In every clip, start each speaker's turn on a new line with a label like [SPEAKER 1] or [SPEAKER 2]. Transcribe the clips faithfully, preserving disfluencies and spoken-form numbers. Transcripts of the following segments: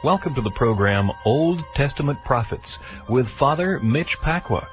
[SPEAKER 1] Welcome to the program Old Testament Prophets with Father Mitch Pacwa.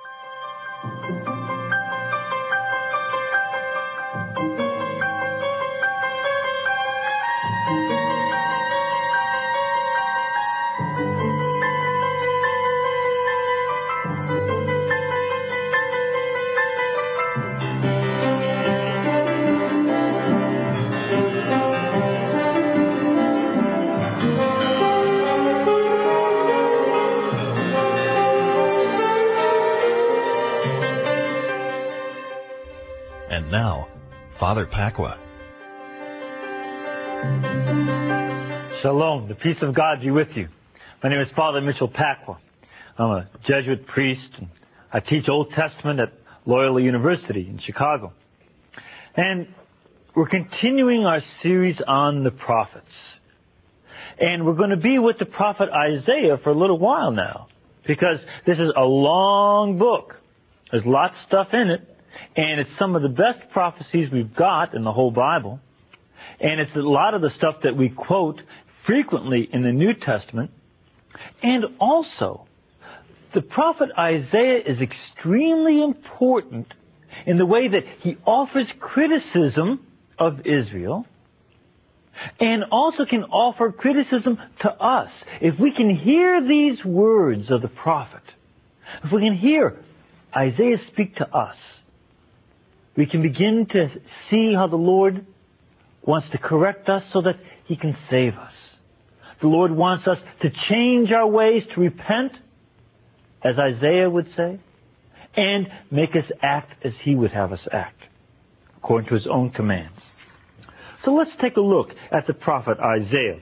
[SPEAKER 1] And now, Father Pacwa.
[SPEAKER 2] Shalom. The peace of God be with you. My name is Father Mitchell Pacwa. I'm a Jesuit priest, and I teach Old Testament at Loyola University in Chicago. And we're continuing our series on the prophets. And we're going to be with the prophet Isaiah for a little while now, because this is a long book. There's lots of stuff in it. And it's some of the best prophecies we've got in the whole Bible. And it's a lot of the stuff that we quote frequently in the New Testament. And also, the prophet Isaiah is extremely important in the way that he offers criticism of Israel and also can offer criticism to us. If we can hear these words of the prophet, if we can hear Isaiah speak to us, we can begin to see how the Lord wants to correct us so that He can save us. The Lord wants us to change our ways, to repent, as Isaiah would say, and make us act as He would have us act, according to His own commands. So let's take a look at the prophet Isaiah.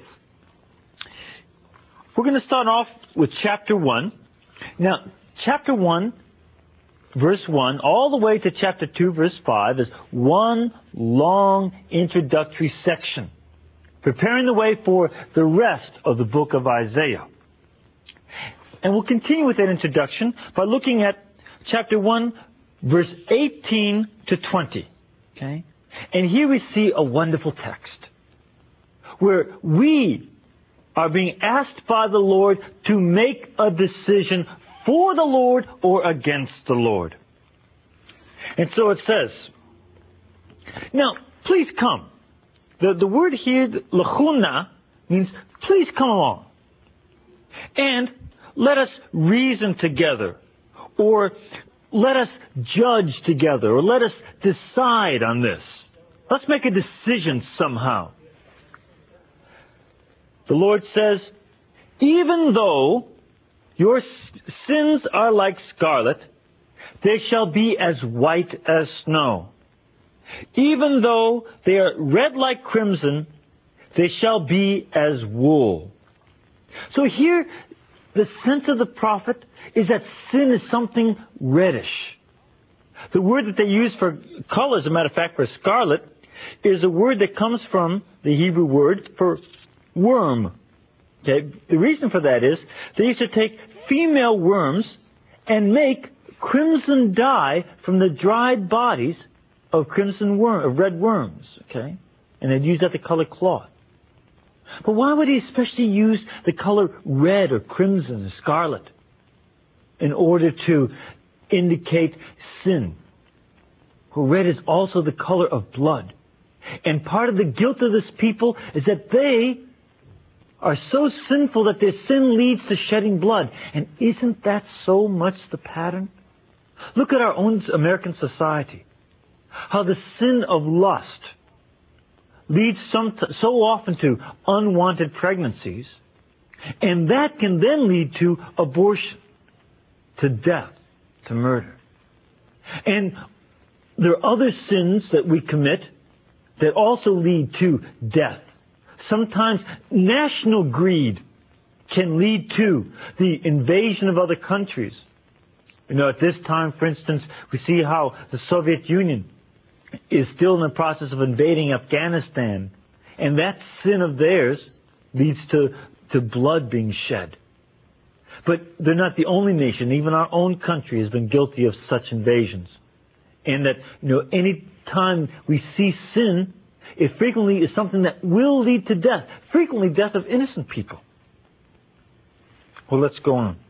[SPEAKER 2] We're going to start off with chapter one. Now, chapter one, verse one, all the way to chapter two, verse five, is one long introductory section, preparing the way for the rest of the book of Isaiah. And we'll continue with that introduction by looking at chapter one, verse eighteen to twenty. Okay? And here we see a wonderful text, where we are being asked by the Lord to make a decision for the Lord or against the Lord. And so it says, now, please come. The, the word here, lechuna, means please come along. And let us reason together, or let us judge together, or let us decide on this. Let's make a decision somehow. The Lord says, even though your sins are like scarlet, they shall be as white as snow. Even though they are red like crimson, they shall be as wool. So here, the sense of the prophet is that sin is something reddish. The word that they use for color, as a matter of fact, for scarlet, is a word that comes from the Hebrew word for worm. Okay? The reason for that is they used to take female worms and make crimson dye from the dried bodies of crimson worm, of red worms. Okay? And they'd use that to color cloth. But why would he especially use the color red or crimson or scarlet in order to indicate sin? Well, red is also the color of blood. And part of the guilt of this people is that they are so sinful that their sin leads to shedding blood. And isn't that so much the pattern? Look at our own American society. How the sin of lust leads some t- so often to unwanted pregnancies. And that can then lead to abortion, to death, to murder. And there are other sins that we commit that also lead to death. Sometimes national greed can lead to the invasion of other countries. You know, at this time, for instance, we see how the Soviet Union is still in the process of invading Afghanistan. And that sin of theirs leads to, to blood being shed. But they're not the only nation. Even our own country has been guilty of such invasions. And that, you know, any time we see sin, it frequently is something that will lead to death. Frequently death of innocent people. Well, let's go on.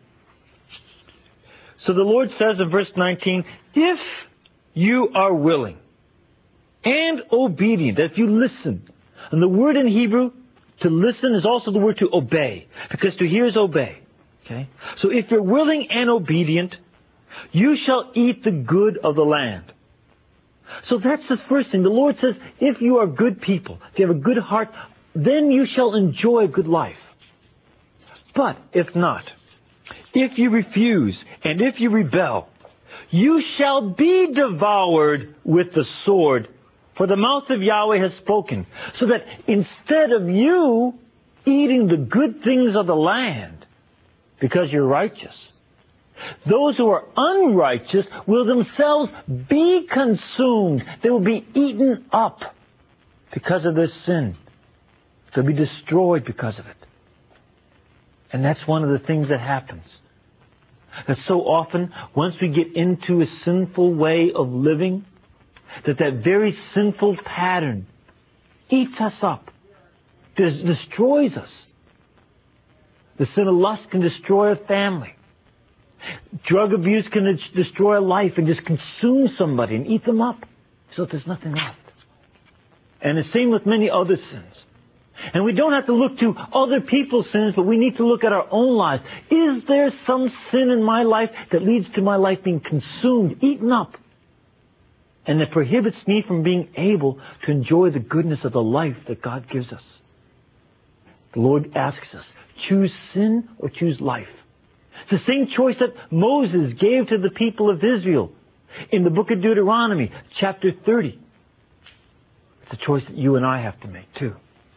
[SPEAKER 2] So the Lord says in verse nineteen, if you are willing and obedient, if you listen, and the word in Hebrew to listen is also the word to obey, because to hear is obey. Okay? So if you're willing and obedient, you shall eat the good of the land. So that's the first thing. The Lord says, if you are good people, if you have a good heart, then you shall enjoy a good life. But if not, if you refuse and if you rebel, you shall be devoured with the sword, for the mouth of Yahweh has spoken. So that instead of you eating the good things of the land, because you're righteous, those who are unrighteous will themselves be consumed. They will be eaten up because of their sin. They'll be destroyed because of it. And that's one of the things that happens. That so often, once we get into a sinful way of living, that that very sinful pattern eats us up, des- destroys us. The sin of lust can destroy a family. Drug abuse can des- destroy a life and just consume somebody and eat them up so there's nothing left. And the same with many other sins. And we don't have to look to other people's sins, but we need to look at our own lives. Is there some sin in my life that leads to my life being consumed, eaten up, and that prohibits me from being able to enjoy the goodness of the life that God gives us? The Lord asks us, choose sin or choose life. It's the same choice that Moses gave to the people of Israel in the book of Deuteronomy, chapter thirty. It's a choice that you and I have to make too.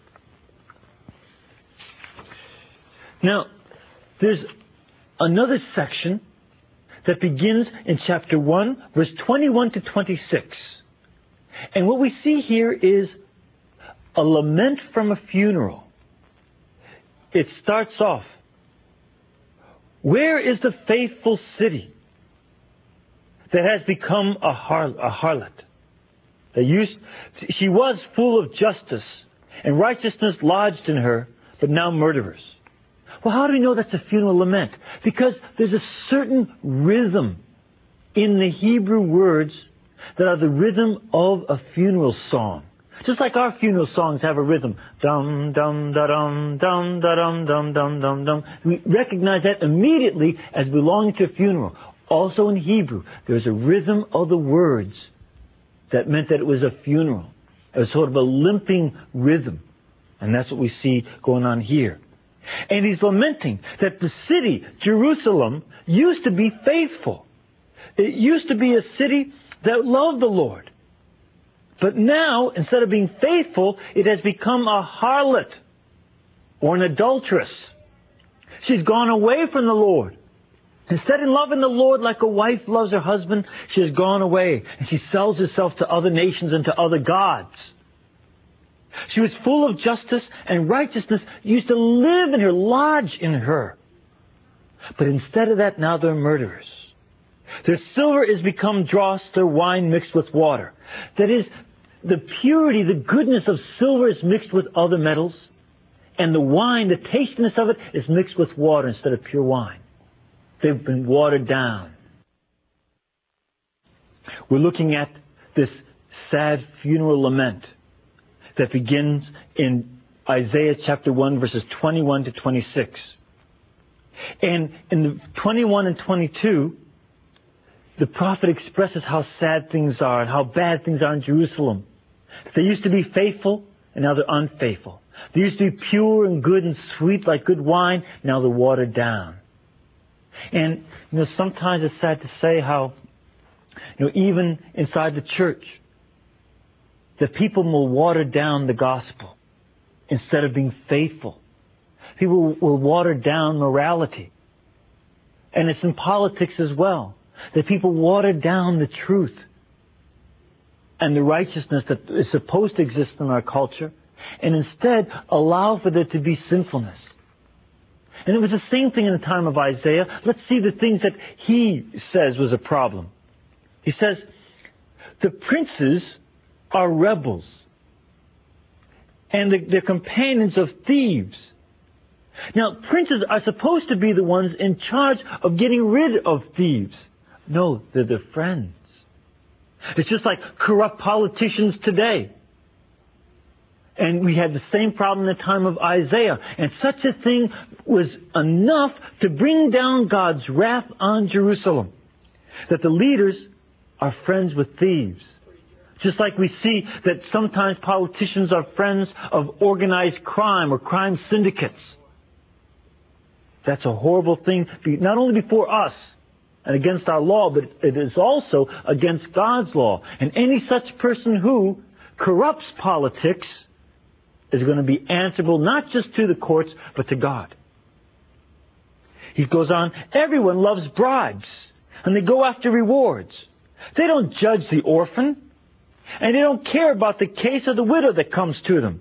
[SPEAKER 2] Now, there's another section that begins in chapter one, verse twenty-one to twenty-six. And what we see here is a lament from a funeral. It starts off, where is the faithful city that has become a, har- a harlot? That used, she was full of justice, and righteousness lodged in her, but now murderers. Well, how do we know that's a funeral lament? Because there's a certain rhythm in the Hebrew words that are the rhythm of a funeral song. Just like our funeral songs have a rhythm. Dum, dum, da, dum, dum, da, dum, dum, dum, dum, dum. We recognize that immediately as belonging to a funeral. Also in Hebrew, there's a rhythm of the words that meant that it was a funeral. It was sort of a limping rhythm. And that's what we see going on here. And he's lamenting that the city, Jerusalem, used to be faithful. It used to be a city that loved the Lord. But now, instead of being faithful, it has become a harlot or an adulteress. She's gone away from the Lord. Instead of loving the Lord like a wife loves her husband, she has gone away and she sells herself to other nations and to other gods. She was full of justice, and righteousness used to live in her, lodge in her. But instead of that, now they're murderers. Their silver is become dross, their wine mixed with water. That is, the purity, the goodness of silver is mixed with other metals, and the wine, the tastiness of it, is mixed with water instead of pure wine. They've been watered down. We're looking at this sad funeral lament that begins in Isaiah chapter one, verses twenty-one to twenty-six. And in the twenty-one and twenty-two, the prophet expresses how sad things are and how bad things are in Jerusalem. They used to be faithful, and now they're unfaithful. They used to be pure and good and sweet like good wine, now they're watered down. And, you know, sometimes it's sad to say how, you know, even inside the church, that people will water down the gospel instead of being faithful. People will water down morality. And it's in politics as well. That people water down the truth and the righteousness that is supposed to exist in our culture, and instead allow for there to be sinfulness. And it was the same thing in the time of Isaiah. Let's see the things that he says was a problem. He says, the princes are rebels, and the, they're companions of thieves. Now, princes are supposed to be the ones in charge of getting rid of thieves. No, they're their friends. It's just like corrupt politicians today. And we had the same problem in the time of Isaiah. And such a thing was enough to bring down God's wrath on Jerusalem. That the leaders are friends with thieves. Just like we see that sometimes politicians are friends of organized crime or crime syndicates. That's a horrible thing, not only before us and against our law, but it is also against God's law. And any such person who corrupts politics is going to be answerable not just to the courts, but to God. He goes on, everyone loves bribes, and they go after rewards. They don't judge the orphan, and they don't care about the case of the widow that comes to them.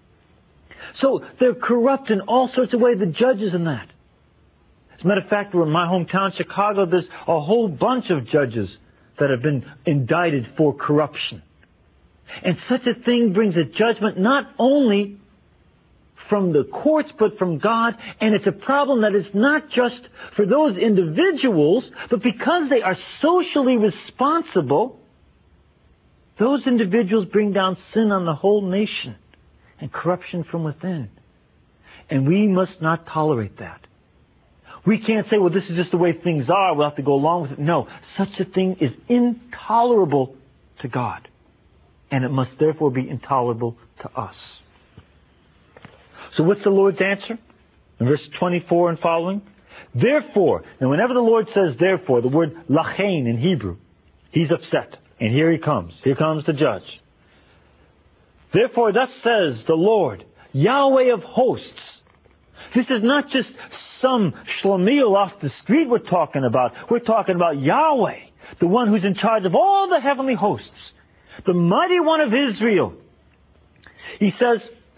[SPEAKER 2] So they're corrupt in all sorts of ways, the judges in that. As a matter of fact, we're in my hometown, Chicago, there's a whole bunch of judges that have been indicted for corruption. And such a thing brings a judgment not only from the courts, but from God. And it's a problem that is not just for those individuals, but because they are socially responsible, those individuals bring down sin on the whole nation and corruption from within. And we must not tolerate that. We can't say, well, this is just the way things are, we'll have to go along with it. No, such a thing is intolerable to God. And it must therefore be intolerable to us. So what's the Lord's answer? In verse twenty-four and following. Therefore, and whenever the Lord says therefore, the word lachain in Hebrew, He's upset. And here He comes. Here comes the judge. Therefore, thus says the Lord, Yahweh of hosts. This is not just some shlemiel off the street we're talking about. We're talking about Yahweh, the one who's in charge of all the heavenly hosts. The mighty one of Israel. He says,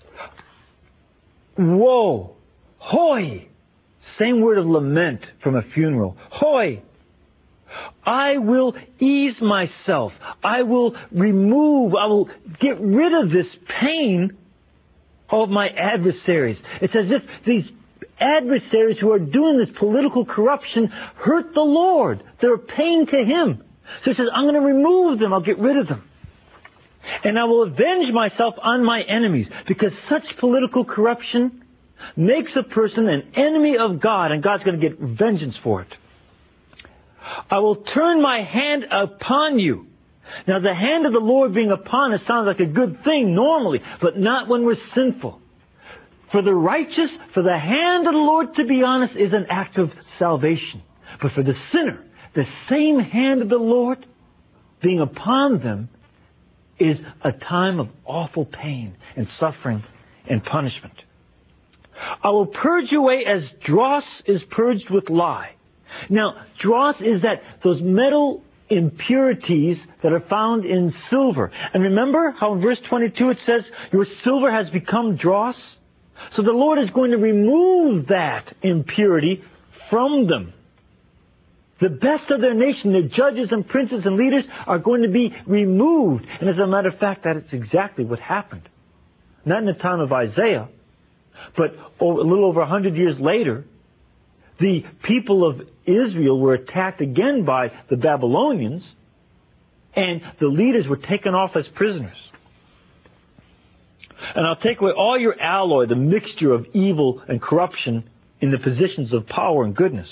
[SPEAKER 2] woe, hoi. Same word of lament from a funeral. Hoi. I will ease myself. I will remove, I will get rid of this pain of my adversaries. It's as if these adversaries who are doing this political corruption hurt the Lord. They're a pain to Him. So He says, I'm going to remove them. I'll get rid of them. And I will avenge myself on my enemies, because such political corruption makes a person an enemy of God, and God's going to get vengeance for it. I will turn my hand upon you. Now, the hand of the Lord being upon us sounds like a good thing normally, but not when we're sinful. For the righteous, for the hand of the Lord, to be honest, is an act of salvation. But for the sinner, the same hand of the Lord being upon them is a time of awful pain and suffering and punishment. I will purge you away as dross is purged with lye. Now, dross is that those metal impurities that are found in silver. And remember how in verse twenty-two it says, your silver has become dross? So the Lord is going to remove that impurity from them. The best of their nation, their judges and princes and leaders, are going to be removed. And as a matter of fact, that is exactly what happened. Not in the time of Isaiah, but a little over a hundred years later, the people of Israel were attacked again by the Babylonians, and the leaders were taken off as prisoners. And I'll take away all your alloy, the mixture of evil and corruption in the positions of power and goodness.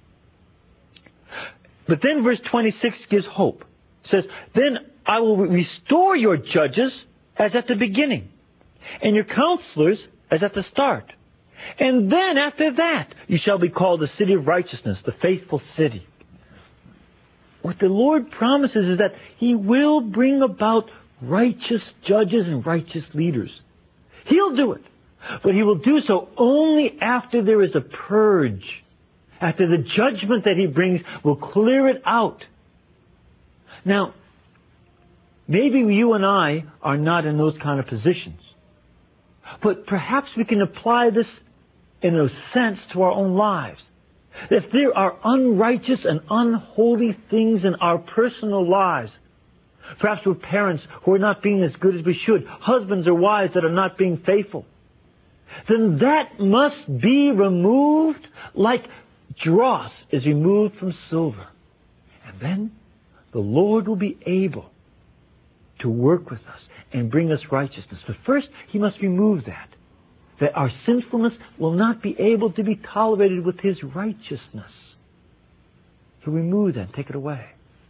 [SPEAKER 2] But then verse twenty-six gives hope. It says, then I will restore your judges as at the beginning, and your counselors as at the start. And then after that, you shall be called the city of righteousness, the faithful city. What the Lord promises is that He will bring about righteous judges and righteous leaders. He'll do it. But He will do so only after there is a purge. After the judgment that He brings will clear it out. Now, maybe you and I are not in those kind of positions. But perhaps we can apply this in a sense to our own lives. If there are unrighteous and unholy things in our personal lives, perhaps we're parents who are not being as good as we should, husbands or wives that are not being faithful, then that must be removed like dross is removed from silver. And then the Lord will be able to work with us and bring us righteousness. But first, He must remove that. That our sinfulness will not be able to be tolerated with His righteousness. He'll remove that and take it away.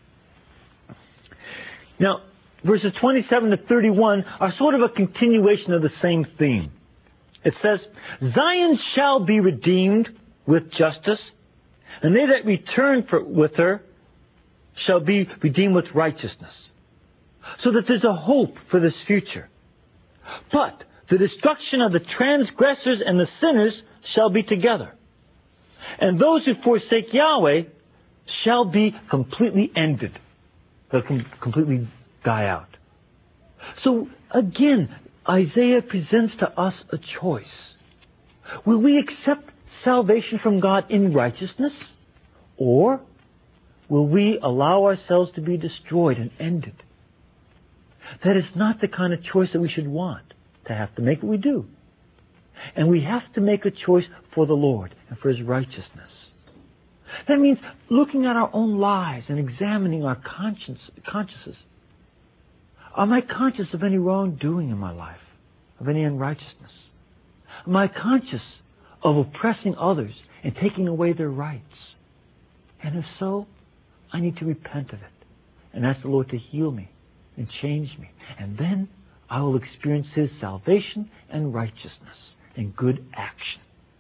[SPEAKER 2] Now, verses twenty-seven to thirty-one are sort of a continuation of the same theme. It says, Zion shall be redeemed with justice, and they that return for, with her shall be redeemed with righteousness. So that there's a hope for this future. But the destruction of the transgressors and the sinners shall be together. And those who forsake Yahweh shall be completely ended. They'll com- completely die out. So again, Isaiah presents to us a choice. Will we accept salvation from God in righteousness? Or will we allow ourselves to be destroyed and ended? That is not the kind of choice that we should want to have to make, but we do. And we have to make a choice for the Lord and for His righteousness. That means looking at our own lives and examining our conscience, consciences. Am I conscious of any wrongdoing in my life? Of any unrighteousness? Am I conscious of oppressing others and taking away their rights? And if so, I need to repent of it and ask the Lord to heal me and change me. And then I will experience His salvation and righteousness and good action.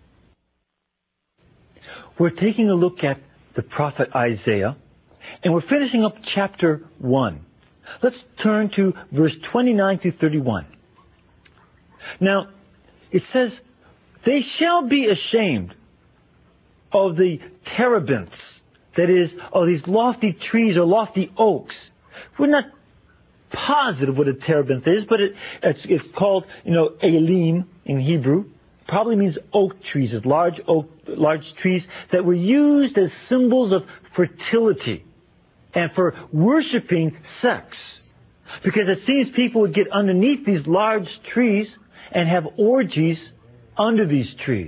[SPEAKER 2] We're taking a look at the prophet Isaiah, and we're finishing up chapter one. Let's turn to verse twenty-nine through thirty-one. Now, it says, they shall be ashamed of the terebinths, that is, of these lofty trees or lofty oaks. We're not positive what a terebinth is, but it, it's, it's called, you know, elim in Hebrew. Probably means oak trees, large oak, large trees that were used as symbols of fertility and for worshiping sex. Because it seems people would get underneath these large trees and have orgies under these trees.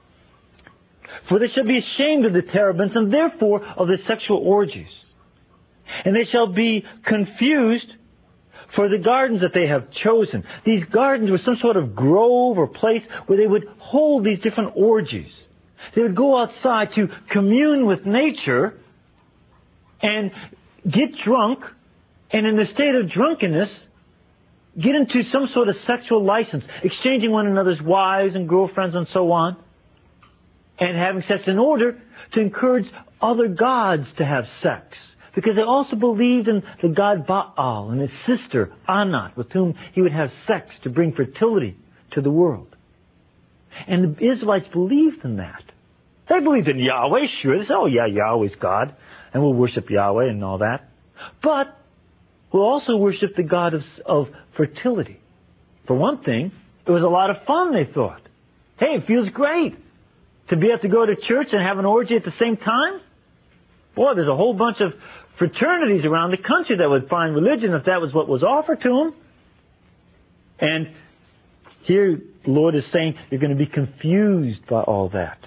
[SPEAKER 2] For they shall be ashamed of the terebinths and therefore of the sexual orgies. And they shall be confused for the gardens that they have chosen. These gardens were some sort of grove or place where they would hold these different orgies. They would go outside to commune with nature and get drunk, and in the state of drunkenness, get into some sort of sexual license, exchanging one another's wives and girlfriends and so on, and having sex in order to encourage other gods to have sex. Because they also believed in the god Baal and his sister Anat, with whom he would have sex to bring fertility to the world. And the Israelites believed in that. They believed in Yahweh, sure. They said, oh yeah, Yahweh's God, and we'll worship Yahweh and all that. But we'll also worship the god of, of fertility. For one thing, it was a lot of fun, they thought. Hey, it feels great to be able to go to church and have an orgy at the same time. Boy, there's a whole bunch of fraternities around the country that would find religion if that was what was offered to them. And here the Lord is saying you're going to be confused by all that.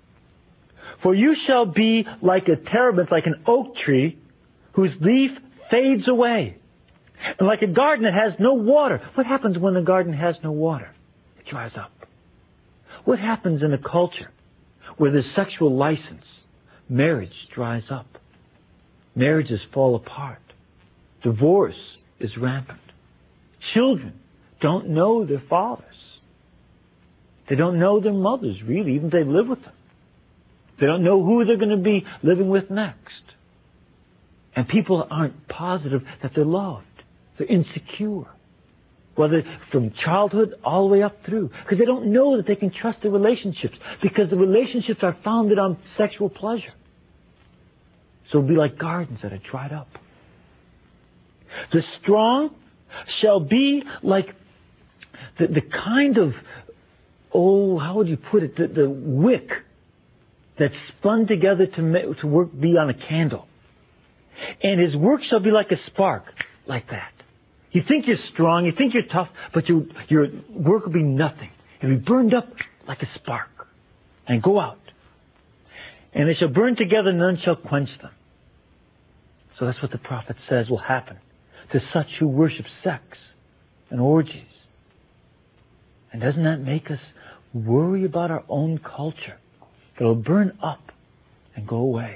[SPEAKER 2] For you shall be like a terebinth, like an oak tree, whose leaf fades away. And like a garden that has no water. What happens when the garden has no water? It dries up. What happens in a culture where there's sexual license? Marriage dries up. Marriages fall apart. Divorce is rampant. Children don't know their fathers. They don't know their mothers, really, even if they live with them. They don't know who they're going to be living with next. And people aren't positive that they're loved. They're insecure. Whether from childhood all the way up through. Because they don't know that they can trust their relationships. Because the relationships are founded on sexual pleasure. So it'll be like gardens that are dried up. The strong shall be like the, the kind of, oh, how would you put it? The, the wick that's spun together to, ma- to work, be on a candle. And his work shall be like a spark, like that. You think you're strong, you think you're tough, but you, your work will be nothing. It'll be burned up like a spark and go out. And they shall burn together, none shall quench them. So that's what the prophet says will happen to such who worship sex and orgies. And doesn't that make us worry about our own culture? That it'll burn up and go away.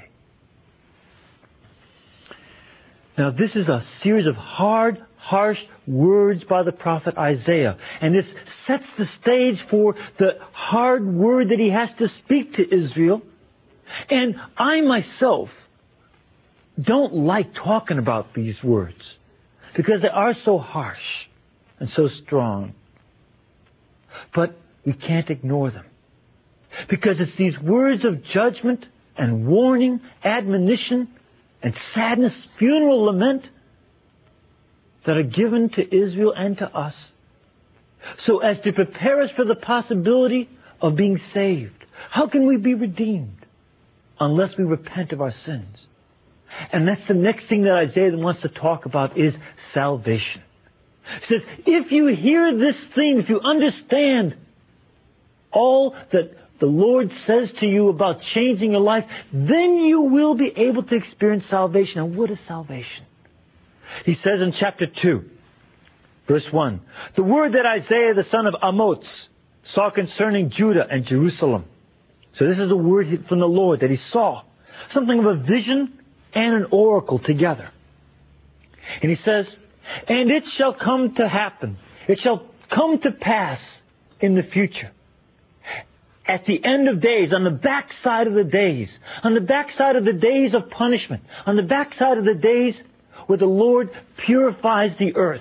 [SPEAKER 2] Now this is a series of hard, harsh words by the prophet Isaiah. And this sets the stage for the hard word that he has to speak to Israel. And I myself don't like talking about these words because they are so harsh and so strong. But we can't ignore them because it's these words of judgment and warning, admonition, and sadness, funeral lament that are given to Israel and to us so as to prepare us for the possibility of being saved. How can we be redeemed unless we repent of our sins? And that's the next thing that Isaiah wants to talk about is salvation. He says, if you hear this thing, if you understand all that the Lord says to you about changing your life, then you will be able to experience salvation. And what is salvation? He says in chapter two, verse one, the word that Isaiah the son of Amoz saw concerning Judah and Jerusalem. So this is a word from the Lord that he saw. Something of a vision and an oracle together. And he says, and it shall come to happen. It shall come to pass in the future. At the end of days, on the backside of the days, on the backside of the days of punishment, on the backside of the days where the Lord purifies the earth,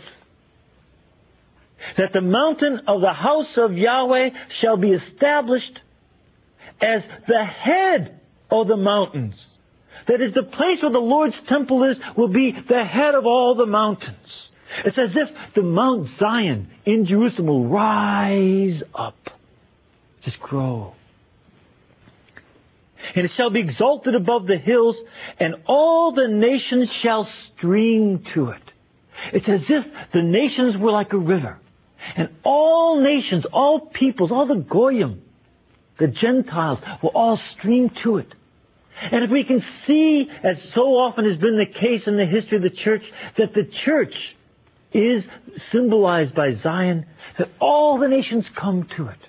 [SPEAKER 2] that the mountain of the house of Yahweh shall be established as the head of the mountains. That is, the place where the Lord's temple is will be the head of all the mountains. It's as if the Mount Zion in Jerusalem will rise up. Just grow. And it shall be exalted above the hills, and all the nations shall stream to it. It's as if the nations were like a river. And all nations, all peoples, all the Goyim, the Gentiles, will all stream to it. And if we can see, as so often has been the case in the history of the church, that the church is symbolized by Zion, that all the nations come to it.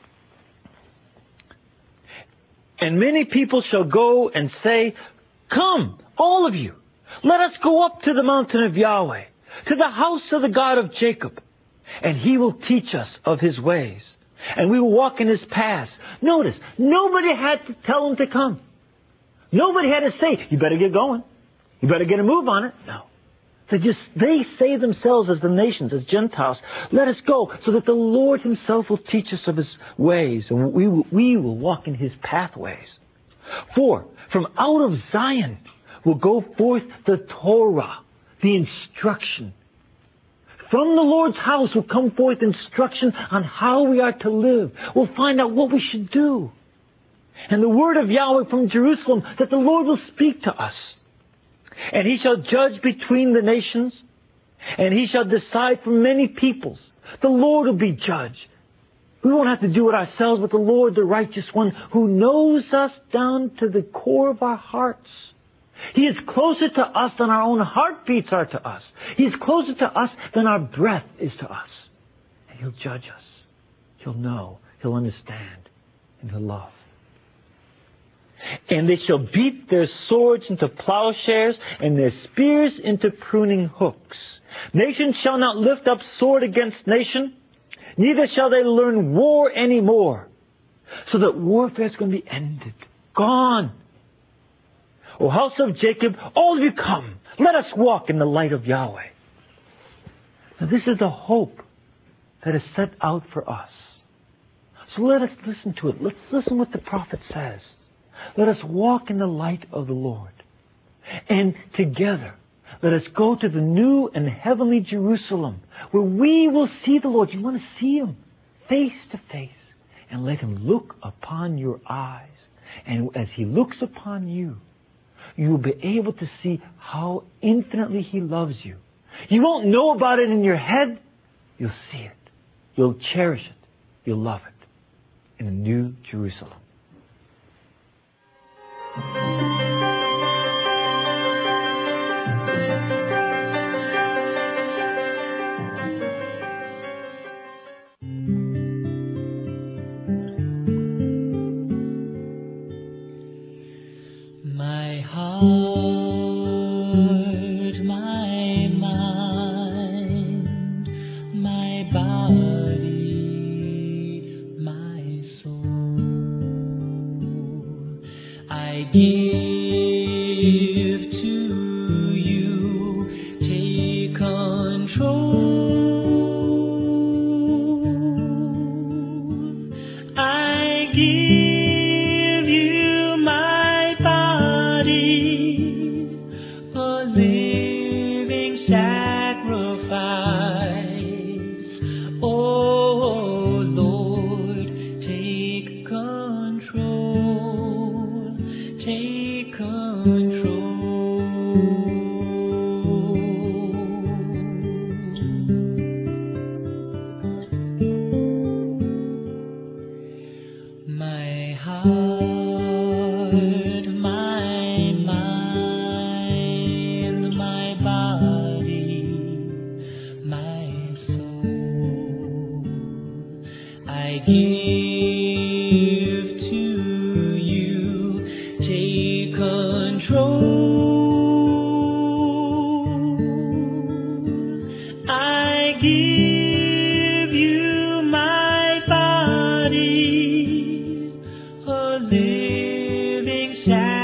[SPEAKER 2] And many people shall go and say, come, all of you, let us go up to the mountain of Yahweh, to the house of the God of Jacob, and he will teach us of his ways, and we will walk in his paths. Notice, nobody had to tell him to come. Nobody had to say, you better get going. You better get a move on it. No. They just, they say themselves as the nations, as Gentiles, let us go so that the Lord himself will teach us of his ways and we will, we will walk in his pathways. For from out of Zion will go forth the Torah, the instruction. From the Lord's house will come forth instruction on how we are to live. We'll find out what we should do. And the word of Yahweh from Jerusalem that the Lord will speak to us. And he shall judge between the nations, and he shall decide for many peoples. The Lord will be judge. We won't have to do it ourselves, but the Lord, the righteous one, who knows us down to the core of our hearts. He is closer to us than our own heartbeats are to us. He is closer to us than our breath is to us. And he'll judge us. He'll know. He'll understand. And he'll love. And they shall beat their swords into plowshares and their spears into pruning hooks. Nation shall not lift up sword against nation, neither shall they learn war anymore. So that warfare is going to be ended. Gone. O house of Jacob, all of you come. Let us walk in the light of Yahweh. Now this is the hope that is set out for us. So let us listen to it. Let's listen what the prophet says. Let us walk in the light of the Lord. And together, let us go to the new and heavenly Jerusalem, where we will see the Lord. You want to see him face to face, and let him look upon your eyes. And as he looks upon you, you will be able to see how infinitely he loves you. You won't know about it in your head. You'll see it. You'll cherish it. you'll love it in a new Jerusalem.
[SPEAKER 3] My heart, my mind, my body, my soul, I give to you. Take control. I give you my body, a living sacrifice. Oh Lord, take control, take control. My heart, my mind, my body, my soul, I give to you. Take control. I give you my body, a living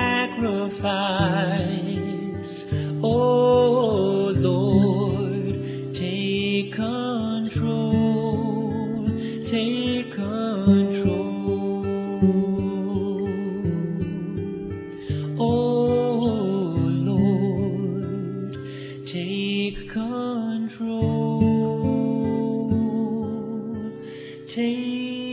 [SPEAKER 3] sacrifice. Oh Lord, take control, take control. Oh Lord, take control, take